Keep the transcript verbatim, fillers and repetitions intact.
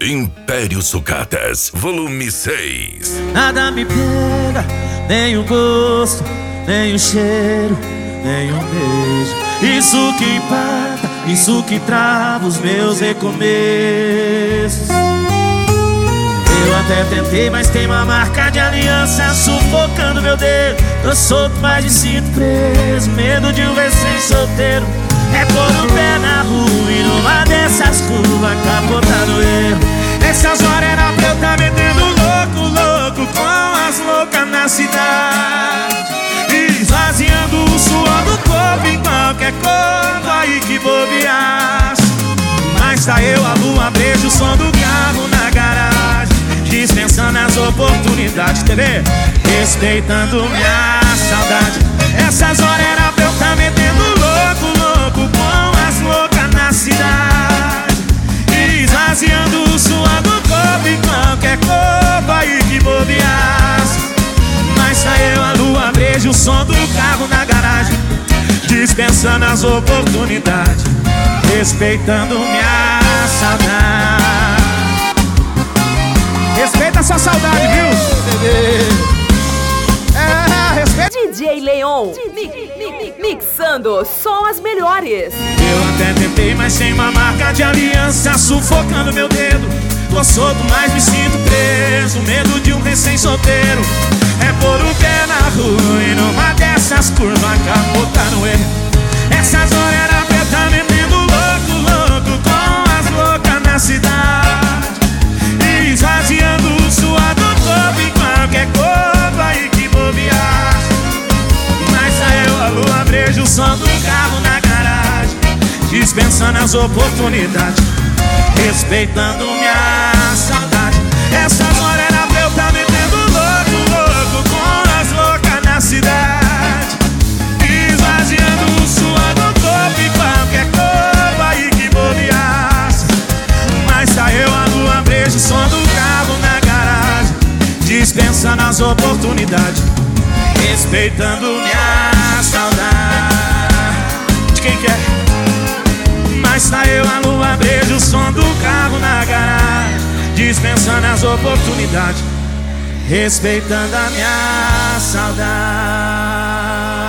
Império Sucatas, volume seis. Nada me pega, nem o gosto, nem o cheiro, nem um beijo. Isso que empata, isso que trava os meus recomeços. Eu até tentei, mas tem uma marca de aliança sufocando meu dedo. Tô solto, mas me sinto preso, medo de um recém-solteiro. É pôr o pé na rua e numa dessas curvas capotar no erro. Essas horas era pra eu tá metendo louco, louco com as loucas na cidade, esvaziando o suor do corpo em qualquer corpo aí que bobeasse. Mas tá eu, a lua, beijo, o som do carro na garagem, dispensando as oportunidades. T V, respeitando minha saudade. Essas horas era pra eu tá metendo louco, louco com as loucas na cidade, esvaziando o suor do corpo em qualquer corpo aí que bobeasse. Mas tá eu, a lua, beijo, o som do carro na garagem, dispensando as oportunidades, respeitando minha saudade. Respeita a sua saudade, viu, bebê? É, respeita. D J Leon, mi, mi, mi, mixando só as melhores. Eu até tentei, mas sem uma marca de aliança sufocando meu dedo. Tô solto, mas me sinto preso, medo de um recém-solteiro. É pôr o pé na rua e numa dessas curvas capotar no erro. Essas horas era pra eu tá metendo louco, louco com as loucas na cidade, esvaziando o suor do corpo em qualquer corpo aí que bobeasse. Mas tá eu, a lua, beijo, o som do carro na garagem, dispensando as oportunidades, respeitando minha saudade. Essas horas era pra eu tá metendo louco, louco com as loucas na cidade, esvaziando o suor do corpo em qualquer corpo aí que bobeasse. Mas tá eu, a lua, beijo, o som do carro na garagem, dispensando as oportunidades, respeitando minha saudade. De quem quer? Mas tá eu, a lua, beijo, o som do carro na garagem, dispensando as oportunidades, respeitando a minha saudade.